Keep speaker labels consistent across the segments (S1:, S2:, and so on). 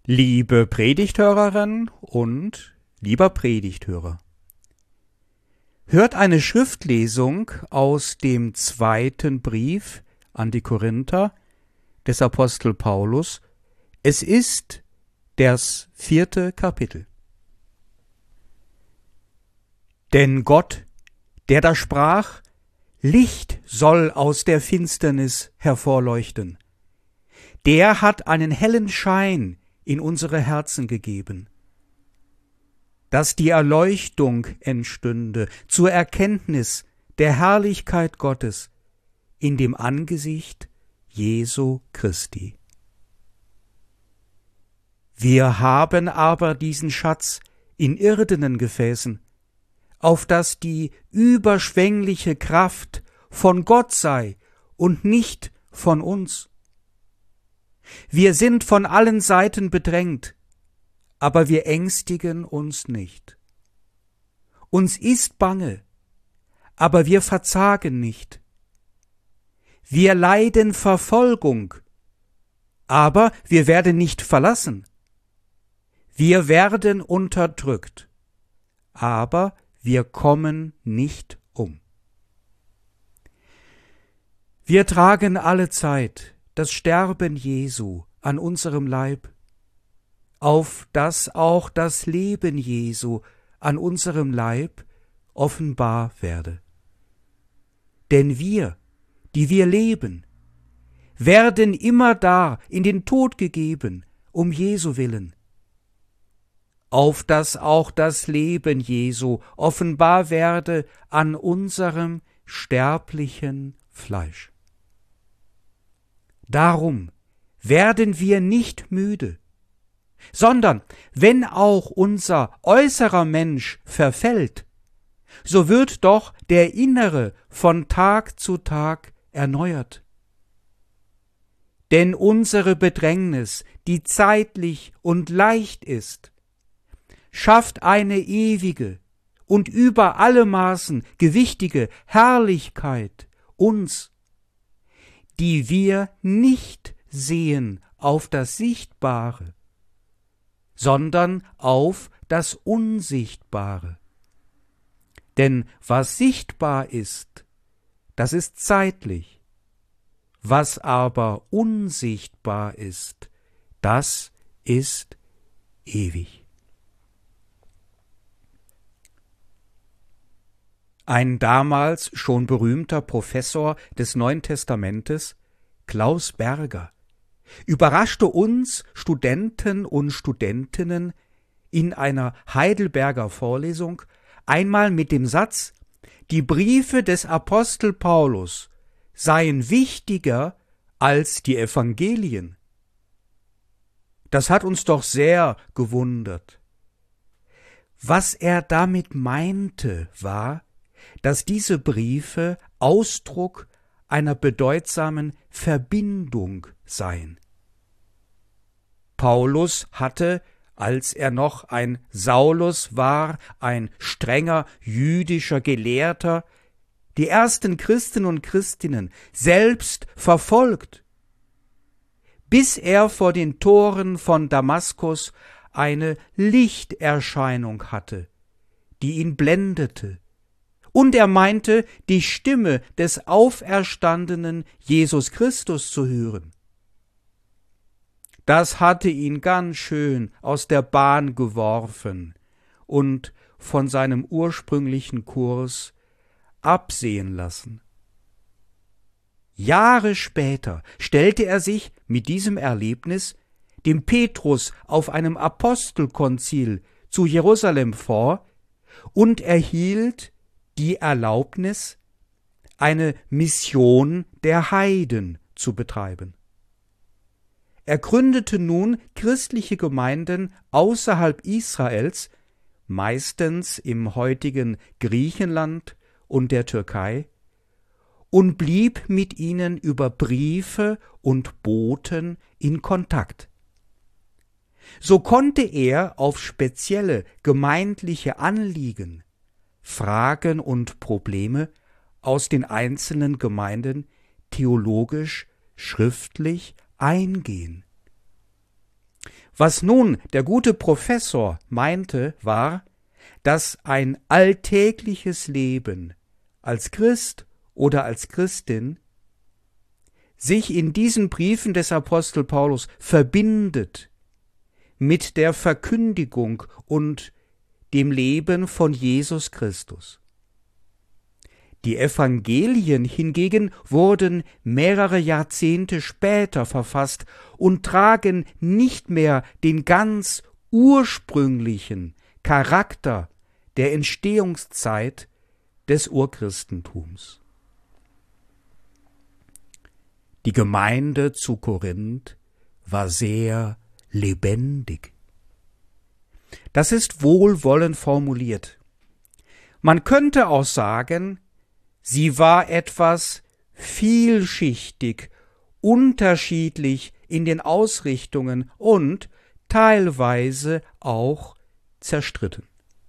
S1: Liebe Predigthörerin und lieber Predigthörer, hört eine Schriftlesung aus dem 2. Brief an die Korinther des Apostel Paulus. Es ist das 4. Kapitel. Denn Gott, der da sprach, Licht soll aus der Finsternis hervorleuchten, der hat einen hellen Schein in unsere Herzen gegeben, dass die Erleuchtung entstünde zur Erkenntnis der Herrlichkeit Gottes in dem Angesicht Jesu Christi. Wir haben aber diesen Schatz in irdenen Gefäßen, auf dass die überschwängliche Kraft von Gott sei und nicht von uns. Wir sind von allen Seiten bedrängt, aber wir ängstigen uns nicht. Uns ist bange, aber wir verzagen nicht. Wir leiden Verfolgung, aber wir werden nicht verlassen. Wir werden unterdrückt, aber wir kommen nicht um. Wir tragen alle Zeit das Sterben Jesu an unserem Leib, auf dass auch das Leben Jesu an unserem Leib offenbar werde. Denn wir, die wir leben, werden immerdar in den Tod gegeben, um Jesu willen, auf dass auch das Leben Jesu offenbar werde an unserem sterblichen Fleisch. Darum werden wir nicht müde, sondern wenn auch unser äußerer Mensch verfällt, so wird doch der innere von Tag zu Tag erneuert. Denn unsere Bedrängnis, die zeitlich und leicht ist, schafft eine ewige und über alle Maßen gewichtige Herrlichkeit uns, die wir nicht sehen auf das Sichtbare, sondern auf das Unsichtbare. Denn was sichtbar ist, das ist zeitlich, was aber unsichtbar ist, das ist ewig. Ein damals schon berühmter Professor des Neuen Testamentes, Klaus Berger, überraschte uns Studenten und Studentinnen in einer Heidelberger Vorlesung einmal mit dem Satz, die Briefe des Apostel Paulus seien wichtiger als die Evangelien. Das hat uns doch sehr gewundert. Was er damit meinte, war, dass diese Briefe Ausdruck einer bedeutsamen Verbindung seien. Paulus hatte, als er noch ein Saulus war, ein strenger jüdischer Gelehrter, die ersten Christen und Christinnen selbst verfolgt, bis er vor den Toren von Damaskus eine Lichterscheinung hatte, die ihn blendete, und er meinte, die Stimme des auferstandenen Jesus Christus zu hören. Das hatte ihn ganz schön aus der Bahn geworfen und von seinem ursprünglichen Kurs absehen lassen. Jahre später stellte er sich mit diesem Erlebnis dem Petrus auf einem Apostelkonzil zu Jerusalem vor und erhielt die Erlaubnis, eine Mission der Heiden zu betreiben. Er gründete nun christliche Gemeinden außerhalb Israels, meistens im heutigen Griechenland und der Türkei, und blieb mit ihnen über Briefe und Boten in Kontakt. So konnte er auf spezielle gemeindliche Anliegen, Fragen und Probleme aus den einzelnen Gemeinden theologisch, schriftlich eingehen. Was nun der gute Professor meinte, war, dass ein alltägliches Leben als Christ oder als Christin sich in diesen Briefen des Apostel Paulus verbindet mit der Verkündigung und dem Leben von Jesus Christus. Die Evangelien hingegen wurden mehrere Jahrzehnte später verfasst und tragen nicht mehr den ganz ursprünglichen Charakter der Entstehungszeit des Urchristentums. Die Gemeinde zu Korinth war sehr lebendig. Das ist wohlwollend formuliert. Man könnte auch sagen, sie war etwas vielschichtig, unterschiedlich in den Ausrichtungen und teilweise auch zerstritten.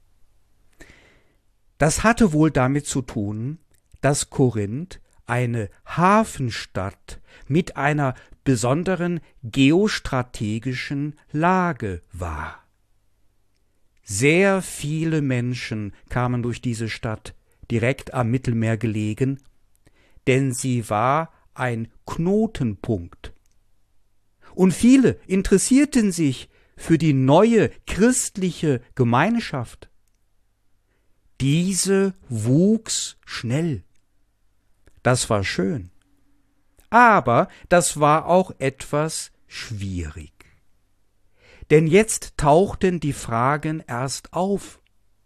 S1: Das hatte wohl damit zu tun, dass Korinth eine Hafenstadt mit einer besonderen geostrategischen Lage war. Sehr viele Menschen kamen durch diese Stadt, direkt am Mittelmeer gelegen, denn sie war ein Knotenpunkt. Und viele interessierten sich für die neue christliche Gemeinschaft. Diese wuchs schnell. Das war schön. Aber das war auch etwas schwierig. Denn jetzt tauchten die Fragen erst auf.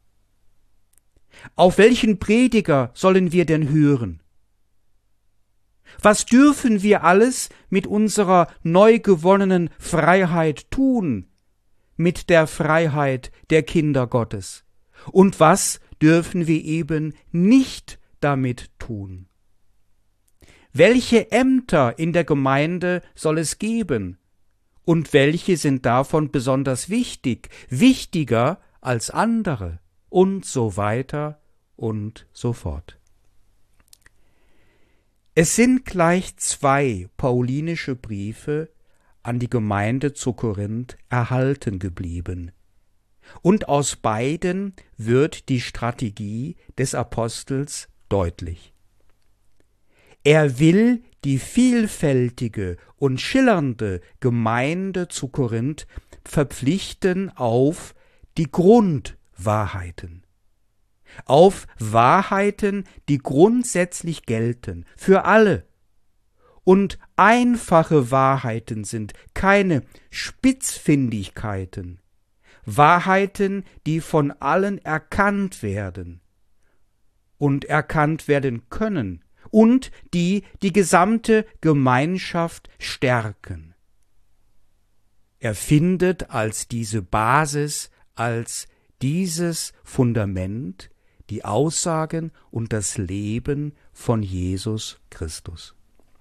S1: Auf welchen Prediger sollen wir denn hören? Was dürfen wir alles mit unserer neu gewonnenen Freiheit tun, mit der Freiheit der Kinder Gottes? Und was dürfen wir eben nicht damit tun? Welche Ämter in der Gemeinde soll es geben? Und welche sind davon besonders wichtig, wichtiger als andere? Und so weiter und so fort. Es sind gleich 2 paulinische Briefe an die Gemeinde zu Korinth erhalten geblieben. Und aus beiden wird die Strategie des Apostels deutlich. Er will die vielfältige und schillernde Gemeinde zu Korinth verpflichten auf die Grundwahrheiten. Auf Wahrheiten, die grundsätzlich gelten, für alle. Und einfache Wahrheiten sind, keine Spitzfindigkeiten. Wahrheiten, die von allen erkannt werden und erkannt werden können und die die gesamte Gemeinschaft stärken. Er findet als diese Basis, als dieses Fundament die Aussagen und das Leben von Jesus Christus.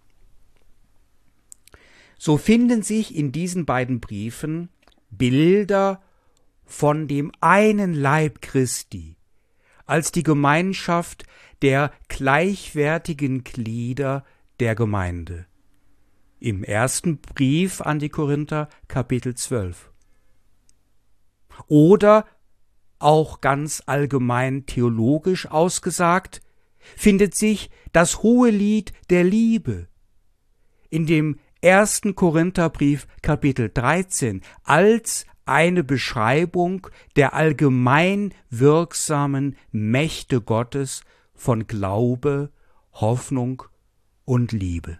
S1: So finden sich in diesen beiden Briefen Bilder von dem einen Leib Christi, als die Gemeinschaft der gleichwertigen Glieder der Gemeinde. Im ersten Brief an die Korinther, Kapitel 12. Oder auch ganz allgemein theologisch ausgesagt, findet sich das Hohelied der Liebe in dem 1. Korintherbrief, Kapitel 13, als eine Beschreibung der allgemein wirksamen Mächte Gottes von Glaube, Hoffnung und Liebe.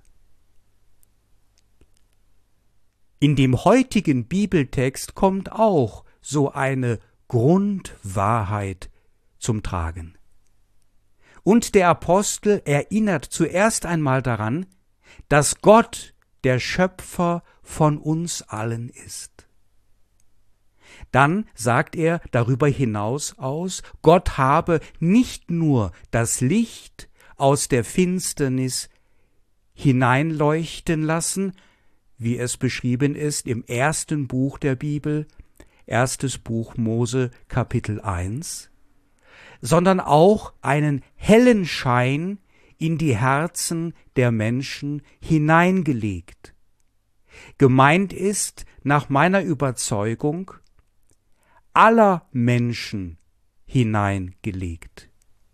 S1: In dem heutigen Bibeltext kommt auch so eine Grundwahrheit zum Tragen. Und der Apostel erinnert zuerst einmal daran, dass Gott der Schöpfer von uns allen ist. Dann sagt er darüber hinaus aus, Gott habe nicht nur das Licht aus der Finsternis hineinleuchten lassen, wie es beschrieben ist im ersten Buch der Bibel, erstes Buch Mose, Kapitel 1, sondern auch einen hellen Schein in die Herzen der Menschen hineingelegt. Gemeint ist, nach meiner Überzeugung, aller Menschen hineingelegt.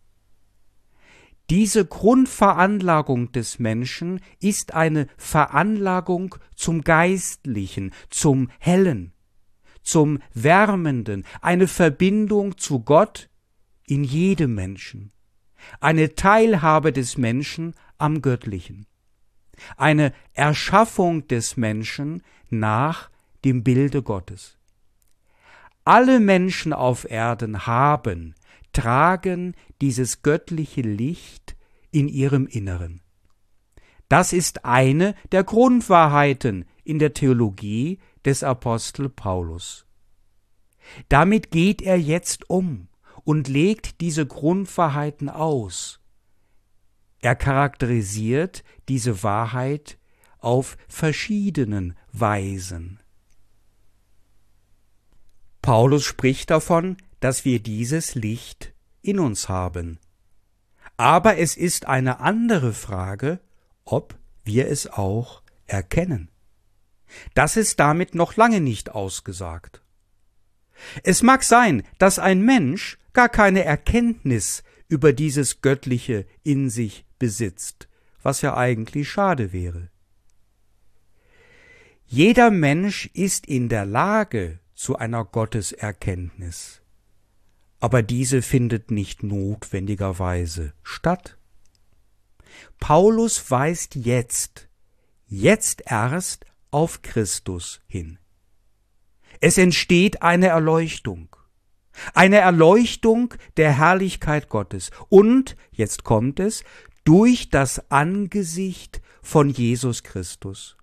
S1: Diese Grundveranlagung des Menschen ist eine Veranlagung zum Geistlichen, zum Hellen, zum Wärmenden, eine Verbindung zu Gott in jedem Menschen, eine Teilhabe des Menschen am Göttlichen, eine Erschaffung des Menschen nach dem Bilde Gottes. Alle Menschen auf Erden tragen dieses göttliche Licht in ihrem Inneren. Das ist eine der Grundwahrheiten in der Theologie des Apostel Paulus. Damit geht er jetzt um und legt diese Grundwahrheiten aus. Er charakterisiert diese Wahrheit auf verschiedenen Weisen. Paulus spricht davon, dass wir dieses Licht in uns haben. Aber es ist eine andere Frage, ob wir es auch erkennen. Das ist damit noch lange nicht ausgesagt. Es mag sein, dass ein Mensch gar keine Erkenntnis über dieses Göttliche in sich besitzt, was ja eigentlich schade wäre. Jeder Mensch ist in der Lage zu einer Gotteserkenntnis, aber diese findet nicht notwendigerweise statt. Paulus weist jetzt erst auf Christus hin. Es entsteht eine Erleuchtung der Herrlichkeit Gottes und, jetzt kommt es, durch das Angesicht von Jesus Christus.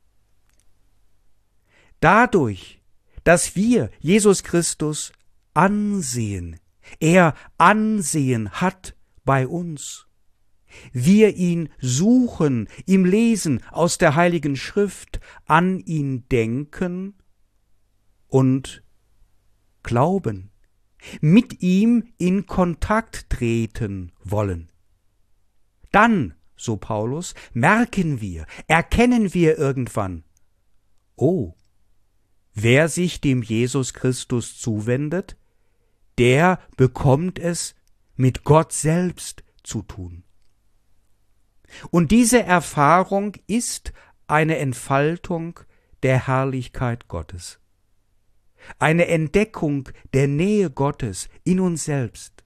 S1: Dadurch, dass wir Jesus Christus ansehen, er Ansehen hat bei uns, wir ihn suchen, im Lesen aus der Heiligen Schrift, an ihn denken und glauben, mit ihm in Kontakt treten wollen. Dann, so Paulus, erkennen wir irgendwann, oh, wer sich dem Jesus Christus zuwendet, der bekommt es mit Gott selbst zu tun. Und diese Erfahrung ist eine Entfaltung der Herrlichkeit Gottes, eine Entdeckung der Nähe Gottes in uns selbst.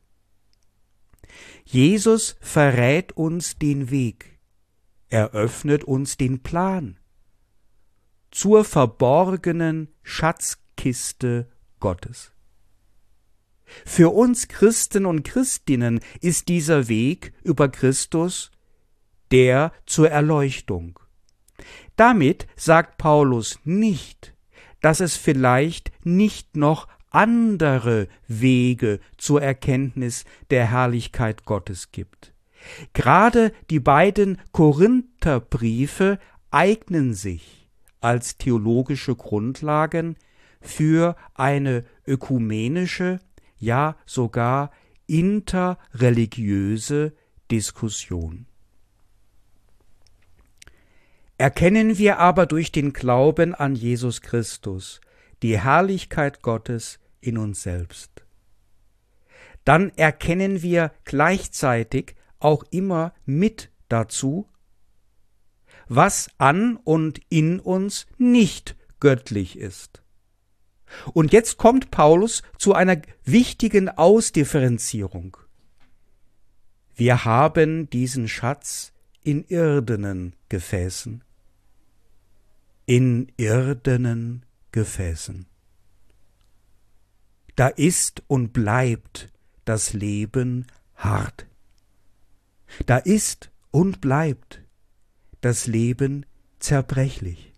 S1: Jesus verrät uns den Weg, er öffnet uns den Plan zur verborgenen Schatzkiste Gottes. Für uns Christen und Christinnen ist dieser Weg über Christus der zur Erleuchtung. Damit sagt Paulus nicht, dass es vielleicht nicht noch andere Wege zur Erkenntnis der Herrlichkeit Gottes gibt. Gerade die beiden Korintherbriefe eignen sich als theologische Grundlagen für eine ökumenische, ja sogar interreligiöse Diskussion. Erkennen wir aber durch den Glauben an Jesus Christus die Herrlichkeit Gottes in uns selbst, dann erkennen wir gleichzeitig auch immer mit dazu, was an und in uns nicht göttlich ist. Und jetzt kommt Paulus zu einer wichtigen Ausdifferenzierung. Wir haben diesen Schatz in irdenen Gefäßen. In irdenen Gefäßen. Da ist und bleibt das Leben hart. Da ist und bleibt das Leben zerbrechlich.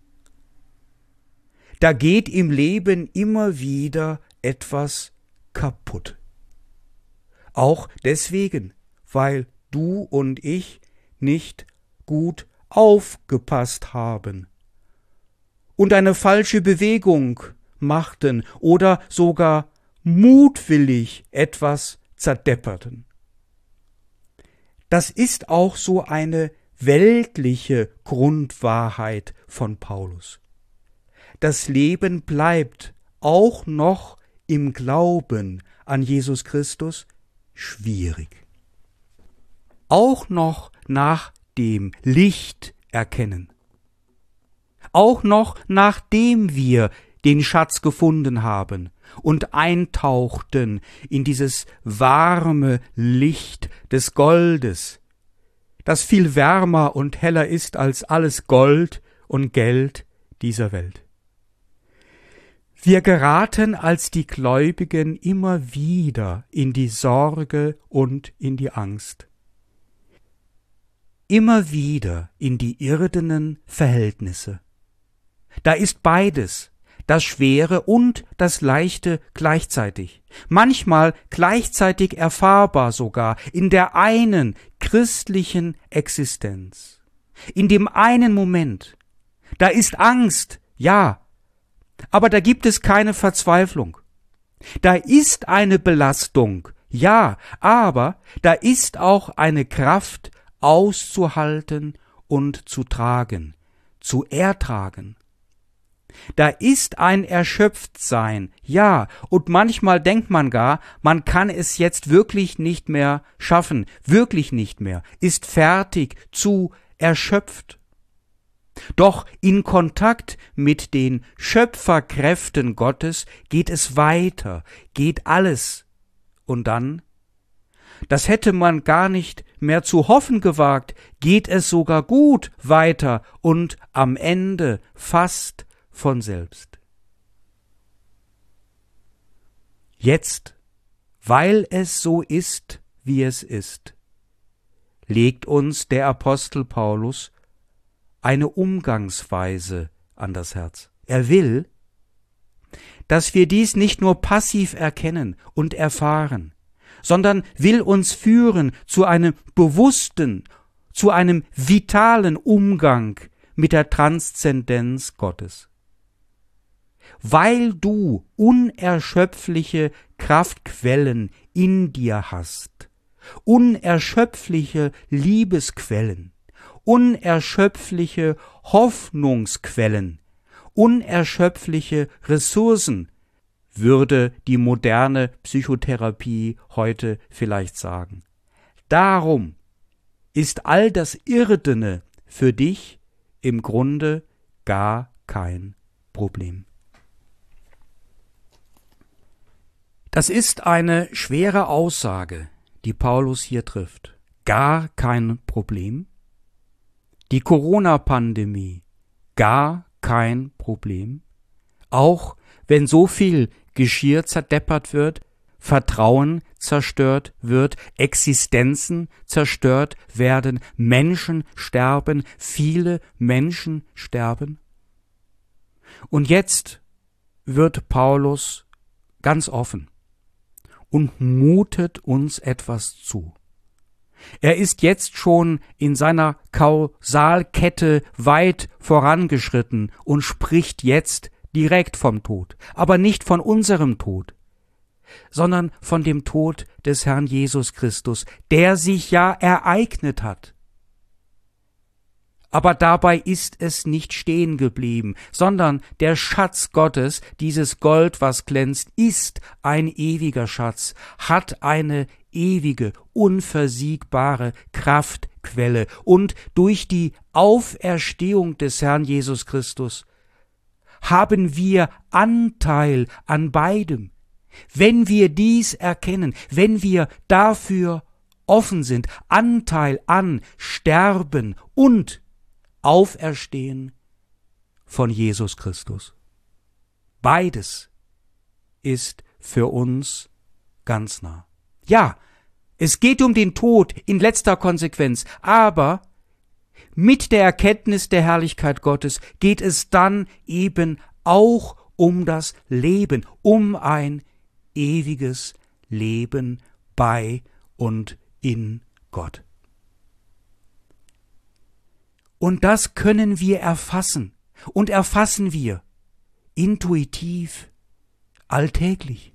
S1: Da geht im Leben immer wieder etwas kaputt. Auch deswegen, weil du und ich nicht gut aufgepasst haben und eine falsche Bewegung machten oder sogar mutwillig etwas zerdepperten. Das ist auch so eine weltliche Grundwahrheit von Paulus. Das Leben bleibt auch noch im Glauben an Jesus Christus schwierig. Auch noch nach dem Licht erkennen. Auch noch nachdem wir den Schatz gefunden haben und eintauchten in dieses warme Licht des Goldes, das viel wärmer und heller ist als alles Gold und Geld dieser Welt. Wir geraten als die Gläubigen immer wieder in die Sorge und in die Angst. Immer wieder in die irdenen Verhältnisse. Da ist beides, das Schwere und das Leichte gleichzeitig, manchmal gleichzeitig erfahrbar sogar in der einen christlichen Existenz. In dem einen Moment, da ist Angst, ja, aber da gibt es keine Verzweiflung. Da ist eine Belastung, ja, aber da ist auch eine Kraft auszuhalten und zu tragen, zu ertragen. Da ist ein Erschöpftsein, ja, und manchmal denkt man gar, man kann es jetzt wirklich nicht mehr schaffen, wirklich nicht mehr, ist fertig, zu erschöpft. Doch in Kontakt mit den Schöpferkräften Gottes geht es weiter, geht alles. Und dann, das hätte man gar nicht mehr zu hoffen gewagt, geht es sogar gut weiter und am Ende fast von selbst. Jetzt, weil es so ist, wie es ist, legt uns der Apostel Paulus eine Umgangsweise an das Herz. Er will, dass wir dies nicht nur passiv erkennen und erfahren, sondern will uns führen zu einem bewussten, zu einem vitalen Umgang mit der Transzendenz Gottes. Weil du unerschöpfliche Kraftquellen in dir hast, unerschöpfliche Liebesquellen, unerschöpfliche Hoffnungsquellen, unerschöpfliche Ressourcen, würde die moderne Psychotherapie heute vielleicht sagen. Darum ist all das Irdene für dich im Grunde gar kein Problem. Das ist eine schwere Aussage, die Paulus hier trifft. Gar kein Problem. Die Corona-Pandemie, gar kein Problem. Auch wenn so viel Geschirr zerdeppert wird, Vertrauen zerstört wird, Existenzen zerstört werden, Menschen sterben, viele Menschen sterben. Und jetzt wird Paulus ganz offen und mutet uns etwas zu. Er ist jetzt schon in seiner Kausalkette weit vorangeschritten und spricht jetzt direkt vom Tod, aber nicht von unserem Tod, sondern von dem Tod des Herrn Jesus Christus, der sich ja ereignet hat. Aber dabei ist es nicht stehen geblieben, sondern der Schatz Gottes, dieses Gold, was glänzt, ist ein ewiger Schatz, hat eine ewige, unversiegbare Kraftquelle. Und durch die Auferstehung des Herrn Jesus Christus haben wir Anteil an beidem. Wenn wir dies erkennen, wenn wir dafür offen sind, Anteil an Sterben und Auferstehen von Jesus Christus. Beides ist für uns ganz nah. Ja, es geht um den Tod in letzter Konsequenz, aber mit der Erkenntnis der Herrlichkeit Gottes geht es dann eben auch um das Leben, um ein ewiges Leben bei und in Gott. Und das können wir erfassen und erfassen wir intuitiv, alltäglich.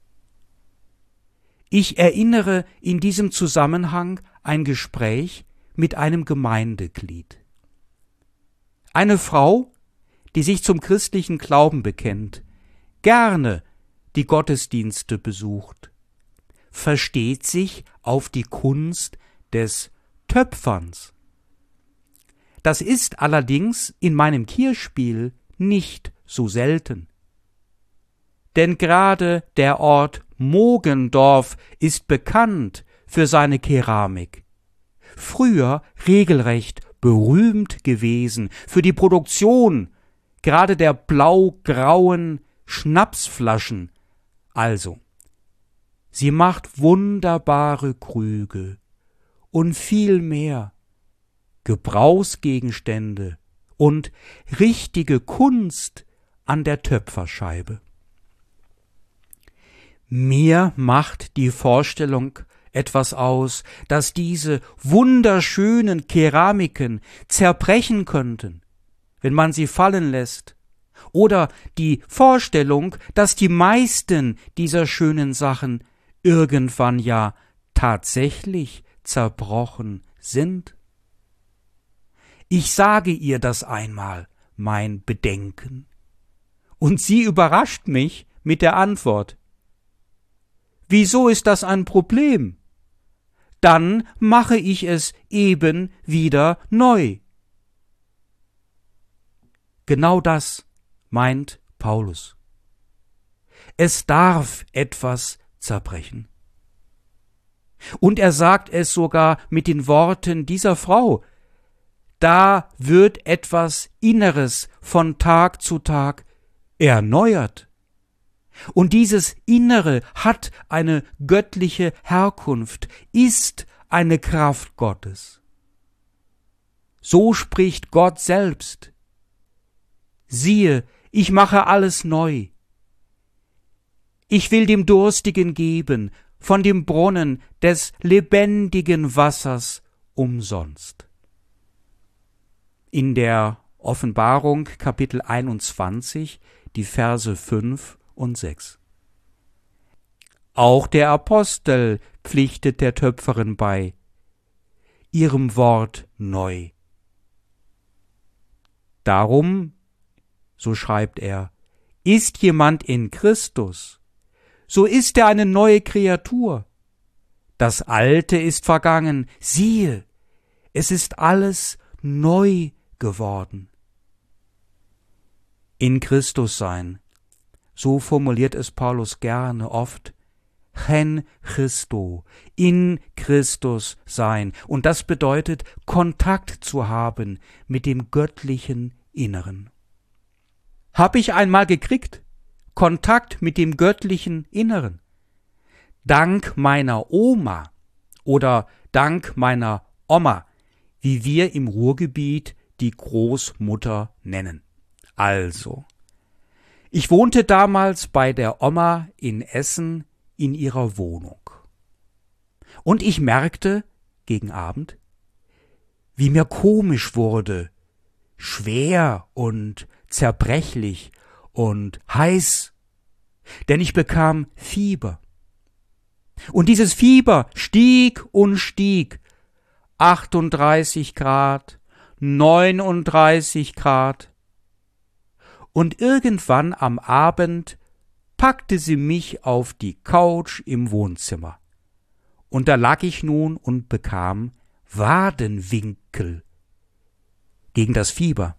S1: Ich erinnere in diesem Zusammenhang ein Gespräch mit einem Gemeindeglied. Eine Frau, die sich zum christlichen Glauben bekennt, gerne die Gottesdienste besucht, versteht sich auf die Kunst des Töpferns. Das ist allerdings in meinem Kirchspiel nicht so selten. Denn gerade der Ort Mogendorf ist bekannt für seine Keramik. Früher regelrecht berühmt gewesen für die Produktion gerade der blau-grauen Schnapsflaschen. Also, sie macht wunderbare Krüge und viel mehr, Gebrauchsgegenstände und richtige Kunst an der Töpferscheibe. Mir macht die Vorstellung etwas aus, dass diese wunderschönen Keramiken zerbrechen könnten, wenn man sie fallen lässt, oder die Vorstellung, dass die meisten dieser schönen Sachen irgendwann ja tatsächlich zerbrochen sind. Ich sage ihr das einmal, mein Bedenken, und sie überrascht mich mit der Antwort: Wieso ist das ein Problem? Dann mache ich es eben wieder neu. Genau das meint Paulus. Es darf etwas zerbrechen. Und er sagt es sogar mit den Worten dieser Frau: Da wird etwas Inneres von Tag zu Tag erneuert. Und dieses Innere hat eine göttliche Herkunft, ist eine Kraft Gottes. So spricht Gott selbst: Siehe, ich mache alles neu. Ich will dem Durstigen geben von dem Brunnen des lebendigen Wassers umsonst. In der Offenbarung Kapitel 21, die Verse 5 und 6. Auch der Apostel pflichtet der Töpferin bei, ihrem Wort neu. Darum, so schreibt er, ist jemand in Christus, so ist er eine neue Kreatur. Das Alte ist vergangen, siehe, es ist alles neu geworden. In Christus sein, so formuliert es Paulus gerne oft, Chen Christo, in Christus sein. Und das bedeutet, Kontakt zu haben mit dem göttlichen Inneren. Hab ich einmal gekriegt, Kontakt mit dem göttlichen Inneren. Dank meiner Oma oder dank meiner Oma, wie wir im Ruhrgebiet die Großmutter nennen. Also, ich wohnte damals bei der Oma in Essen in ihrer Wohnung. Und ich merkte gegen Abend, wie mir komisch wurde, schwer und zerbrechlich und heiß, denn ich bekam Fieber. Und dieses Fieber stieg und stieg, 38 Grad, 39 Grad. Und irgendwann am Abend packte sie mich auf die Couch im Wohnzimmer. Und da lag ich nun und bekam Wadenwinkel gegen das Fieber.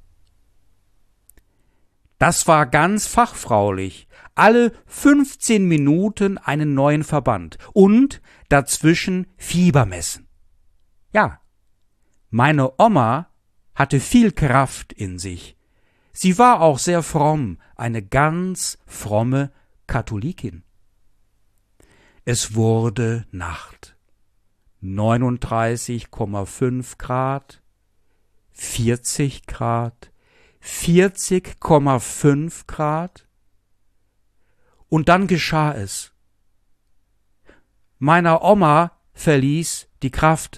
S1: Das war ganz fachfraulich. Alle 15 Minuten einen neuen Verband und dazwischen Fieber messen. Ja, meine Oma hatte viel Kraft in sich. Sie war auch sehr fromm, eine ganz fromme Katholikin. Es wurde Nacht. 39,5 Grad, 40 Grad, 40,5 Grad. Und dann geschah es. Meiner Oma verließ die Kraft.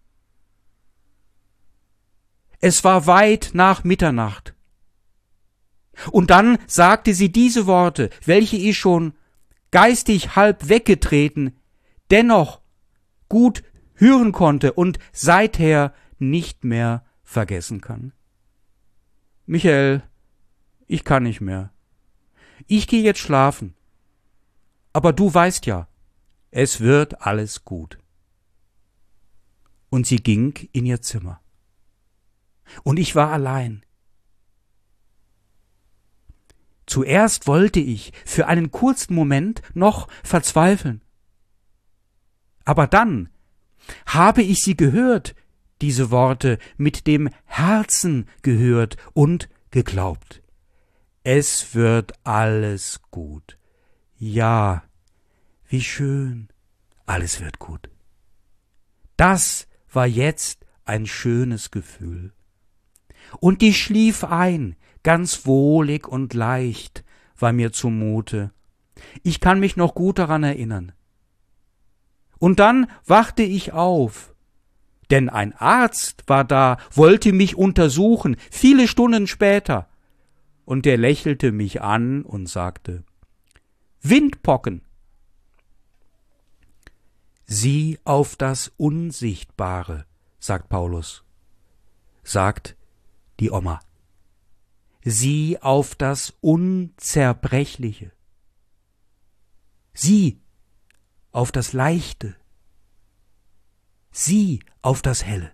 S1: Es war weit nach Mitternacht. Und dann sagte sie diese Worte, welche ich schon geistig halb weggetreten, dennoch gut hören konnte und seither nicht mehr vergessen kann. Michael, ich kann nicht mehr. Ich gehe jetzt schlafen. Aber du weißt ja, es wird alles gut. Und sie ging in ihr Zimmer. Und ich war allein. Zuerst wollte ich für einen kurzen Moment noch verzweifeln. Aber dann habe ich sie gehört, diese Worte mit dem Herzen gehört und geglaubt. Es wird alles gut. Ja, wie schön, alles wird gut. Das war jetzt ein schönes Gefühl. Und die schlief ein, ganz wohlig und leicht, war mir zumute. Ich kann mich noch gut daran erinnern. Und dann wachte ich auf, denn ein Arzt war da, wollte mich untersuchen, viele Stunden später, und der lächelte mich an und sagte: Windpocken. Sieh auf das Unsichtbare, sagt Paulus, sagt die Oma. Sieh auf das Unzerbrechliche. Sieh auf das Leichte. Sieh auf das Helle.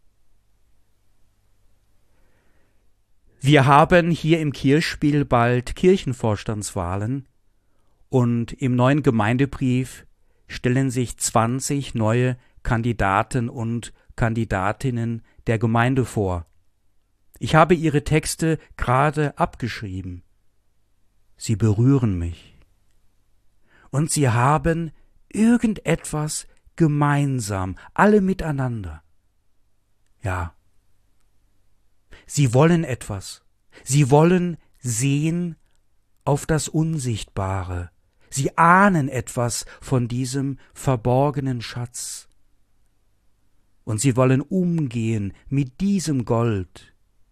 S1: Wir haben hier im Kirchspiel bald Kirchenvorstandswahlen und im neuen Gemeindebrief stellen sich 20 neue Kandidaten und Kandidatinnen der Gemeinde vor. Ich habe ihre Texte gerade abgeschrieben. Sie berühren mich. Und sie haben irgendetwas gemeinsam, alle miteinander. Ja. Sie wollen etwas. Sie wollen sehen auf das Unsichtbare. Sie ahnen etwas von diesem verborgenen Schatz. Und sie wollen umgehen mit diesem Gold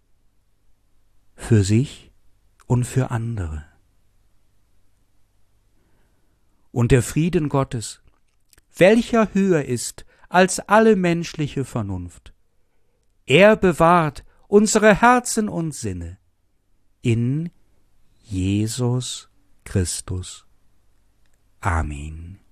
S1: für sich und für andere. Und der Frieden Gottes, welcher höher ist als alle menschliche Vernunft, er bewahrt unsere Herzen und Sinne in Jesus Christus. Amen.